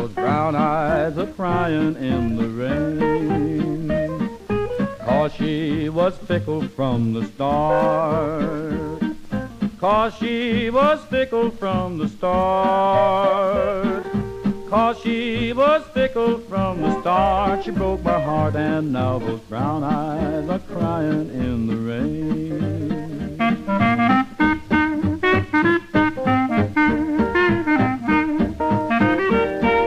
those brown eyes a crying in the rain. 'Cause she was fickle from the start. 'Cause she was fickle from the start. 'Cause she was fickle from the start. She broke my heart and now those brown eyes are crying in the rain.